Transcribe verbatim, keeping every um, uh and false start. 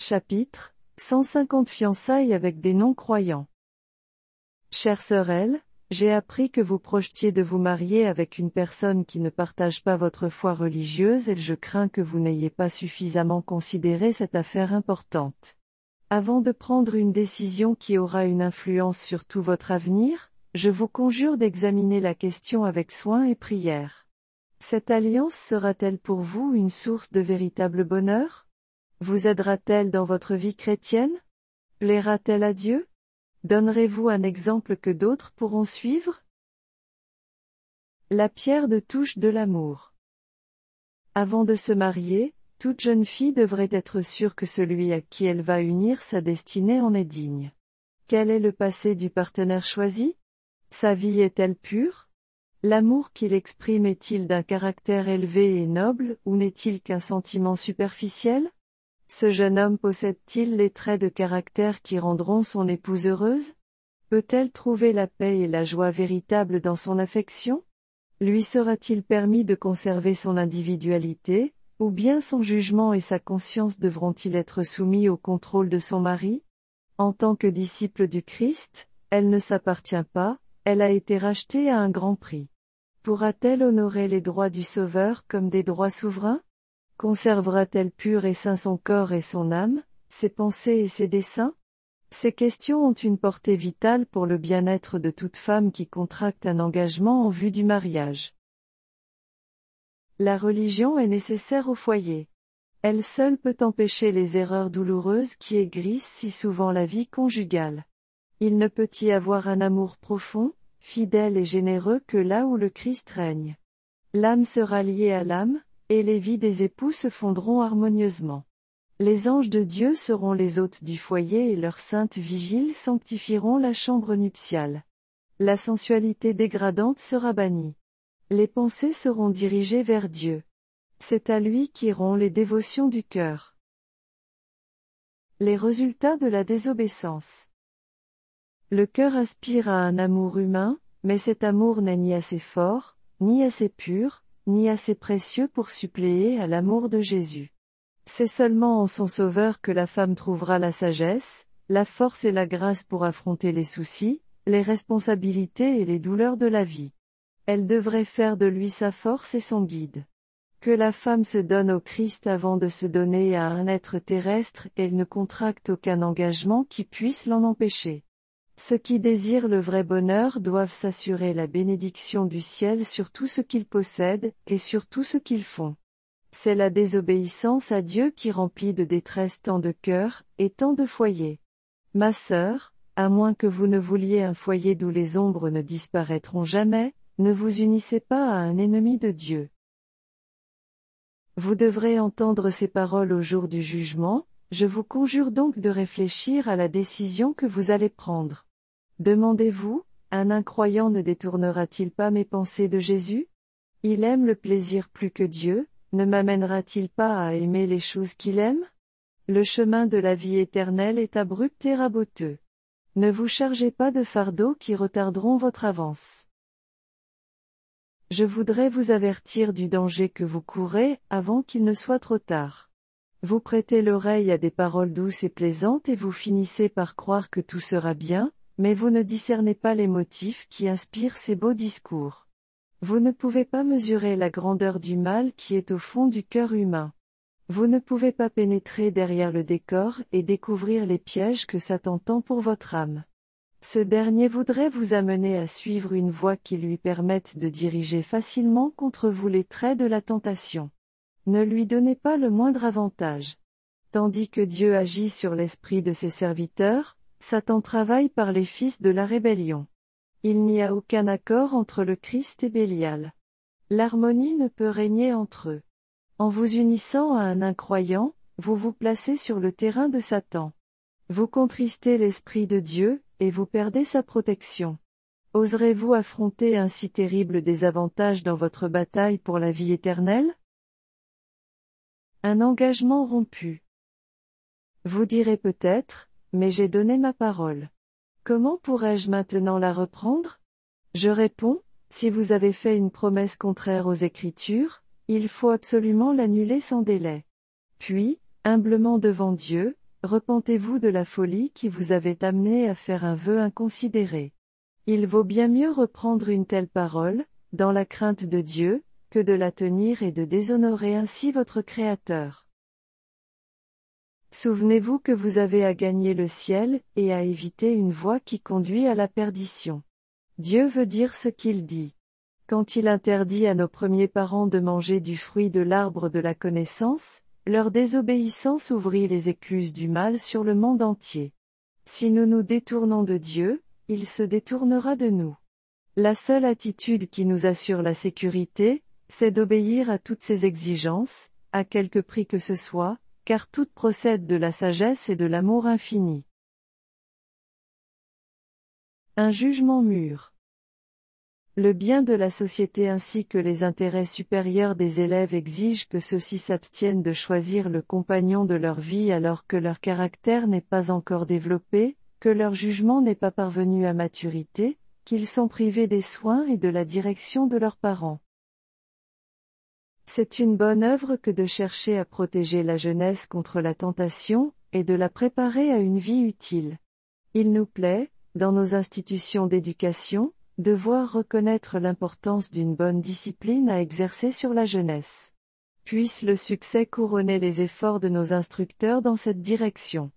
Chapitre cent cinquante Fiançailles avec des non-croyants. Chère sœur Elle, j'ai appris que vous projetiez de vous marier avec une personne qui ne partage pas votre foi religieuse et je crains que vous n'ayez pas suffisamment considéré cette affaire importante. Avant de prendre une décision qui aura une influence sur tout votre avenir, je vous conjure d'examiner la question avec soin et prière. Cette alliance sera-t-elle pour vous une source de véritable bonheur ? Vous aidera-t-elle dans votre vie chrétienne ? Plaira-t-elle à Dieu ? Donnerez-vous un exemple que d'autres pourront suivre ? La pierre de touche de l'amour. Avant de se marier, toute jeune fille devrait être sûre que celui à qui elle va unir sa destinée en est digne. Quel est le passé du partenaire choisi ? Sa vie est-elle pure ? L'amour qu'il exprime est-il d'un caractère élevé et noble, ou n'est-il qu'un sentiment superficiel ? Ce jeune homme possède-t-il les traits de caractère qui rendront son épouse heureuse ? Peut-elle trouver la paix et la joie véritable dans son affection ? Lui sera-t-il permis de conserver son individualité, ou bien son jugement et sa conscience devront-ils être soumis au contrôle de son mari ? En tant que disciple du Christ, elle ne s'appartient pas, elle a été rachetée à un grand prix. Pourra-t-elle honorer les droits du Sauveur comme des droits souverains ? Conservera-t-elle pur et saint son corps et son âme, ses pensées et ses desseins ? Ces questions ont une portée vitale pour le bien-être de toute femme qui contracte un engagement en vue du mariage. La religion est nécessaire au foyer. Elle seule peut empêcher les erreurs douloureuses qui aigrissent si souvent la vie conjugale. Il ne peut y avoir un amour profond, fidèle et généreux que là où le Christ règne. L'âme sera liée à l'âme, et les vies des époux se fondront harmonieusement. Les anges de Dieu seront les hôtes du foyer et leurs saintes vigiles sanctifieront la chambre nuptiale. La sensualité dégradante sera bannie. Les pensées seront dirigées vers Dieu. C'est à lui qu'iront les dévotions du cœur. Les résultats de la désobéissance. Le cœur aspire à un amour humain, mais cet amour n'est ni assez fort, ni assez pur, ni assez précieux pour suppléer à l'amour de Jésus. C'est seulement en son Sauveur que la femme trouvera la sagesse, la force et la grâce pour affronter les soucis, les responsabilités et les douleurs de la vie. Elle devrait faire de lui sa force et son guide. Que la femme se donne au Christ avant de se donner à un être terrestre, elle ne contracte aucun engagement qui puisse l'en empêcher. Ceux qui désirent le vrai bonheur doivent s'assurer la bénédiction du ciel sur tout ce qu'ils possèdent, et sur tout ce qu'ils font. C'est la désobéissance à Dieu qui remplit de détresse tant de cœurs, et tant de foyers. Ma sœur, à moins que vous ne vouliez un foyer d'où les ombres ne disparaîtront jamais, ne vous unissez pas à un ennemi de Dieu. Vous devrez entendre ces paroles au jour du jugement, je vous conjure donc de réfléchir à la décision que vous allez prendre. Demandez-vous, un incroyant ne détournera-t-il pas mes pensées de Jésus ? Il aime le plaisir plus que Dieu, ne m'amènera-t-il pas à aimer les choses qu'il aime ? Le chemin de la vie éternelle est abrupt et raboteux. Ne vous chargez pas de fardeaux qui retarderont votre avance. Je voudrais vous avertir du danger que vous courez, avant qu'il ne soit trop tard. Vous prêtez l'oreille à des paroles douces et plaisantes et vous finissez par croire que tout sera bien, mais vous ne discernez pas les motifs qui inspirent ces beaux discours. Vous ne pouvez pas mesurer la grandeur du mal qui est au fond du cœur humain. Vous ne pouvez pas pénétrer derrière le décor et découvrir les pièges que Satan tend pour votre âme. Ce dernier voudrait vous amener à suivre une voie qui lui permette de diriger facilement contre vous les traits de la tentation. Ne lui donnez pas le moindre avantage. Tandis que Dieu agit sur l'esprit de ses serviteurs, Satan travaille par les fils de la rébellion. Il n'y a aucun accord entre le Christ et Bélial. L'harmonie ne peut régner entre eux. En vous unissant à un incroyant, vous vous placez sur le terrain de Satan. Vous contristez l'Esprit de Dieu, et vous perdez sa protection. Oserez-vous affronter un si terrible désavantage dans votre bataille pour la vie éternelle ? Un engagement rompu. Vous direz peut-être, mais j'ai donné ma parole. Comment pourrais-je maintenant la reprendre ? Je réponds, si vous avez fait une promesse contraire aux Écritures, il faut absolument l'annuler sans délai. Puis, humblement devant Dieu, repentez-vous de la folie qui vous avait amené à faire un vœu inconsidéré. Il vaut bien mieux reprendre une telle parole, dans la crainte de Dieu, que de la tenir et de déshonorer ainsi votre Créateur. Souvenez-vous que vous avez à gagner le ciel, et à éviter une voie qui conduit à la perdition. Dieu veut dire ce qu'il dit. Quand il interdit à nos premiers parents de manger du fruit de l'arbre de la connaissance, leur désobéissance ouvrit les écluses du mal sur le monde entier. Si nous nous détournons de Dieu, il se détournera de nous. La seule attitude qui nous assure la sécurité, c'est d'obéir à toutes ses exigences, à quelque prix que ce soit, car toutes procèdent de la sagesse et de l'amour infini. Un jugement mûr. Le bien de la société ainsi que les intérêts supérieurs des élèves exigent que ceux-ci s'abstiennent de choisir le compagnon de leur vie alors que leur caractère n'est pas encore développé, que leur jugement n'est pas parvenu à maturité, qu'ils sont privés des soins et de la direction de leurs parents. C'est une bonne œuvre que de chercher à protéger la jeunesse contre la tentation, et de la préparer à une vie utile. Il nous plaît, dans nos institutions d'éducation, de voir reconnaître l'importance d'une bonne discipline à exercer sur la jeunesse. Puisse le succès couronner les efforts de nos instructeurs dans cette direction.